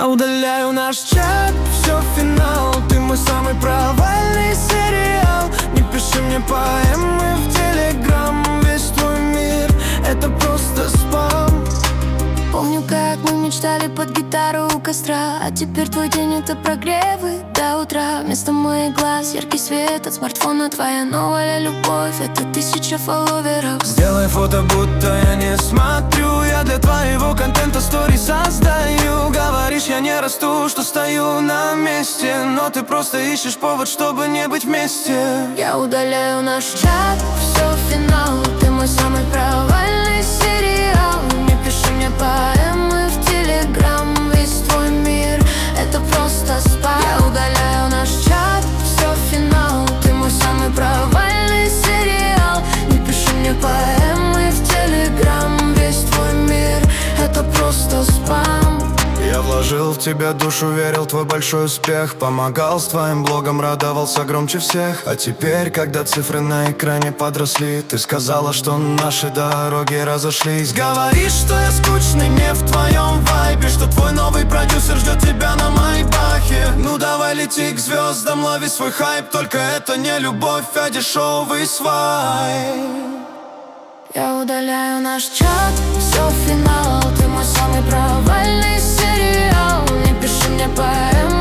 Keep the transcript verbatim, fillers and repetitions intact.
Я удаляю наш чат, все финал. Ты мой самый провальный сериал. Не пиши мне поэмы в телеграм. Весь твой мир — это просто спам. Помню, как мы мечтали под гитару у костра, а теперь твой день — это прогревы до утра. Вместо моих глаз яркий свет от смартфона. Твоя новая любовь — это тысяча фолловеров. Сделай фото, будто я не смотрю. Я для твоего контента стори создаю. Говоришь, я не расту, что стою на месте, но ты просто ищешь повод, чтобы не быть вместе. Я удаляю наш чат, все финал. Ты мой самый провальный сериал. Не пиши мне поэмы в телеграм. Весь твой мир — это просто спам. Я удаляю наш чат, все финал. Ты мой самый провальный сериал. Не пиши мне поэмы в телеграм. Весь твой мир — это просто спам. Я вложил в тебя душу, верил в твой большой успех. Помогал с твоим блогом, радовался громче всех. А теперь, когда цифры на экране подросли, ты сказала, что наши дороги разошлись. Говоришь, что я скучный, не в твоем вайбе, что твой новый продюсер ждет тебя на майбахе. Ну давай лети к звездам, лови свой хайп. Только это не любовь, а дешевый свайп. Я удаляю наш чат, все финал. Ты мой самый провальный сериал. Не пиши мне поэмы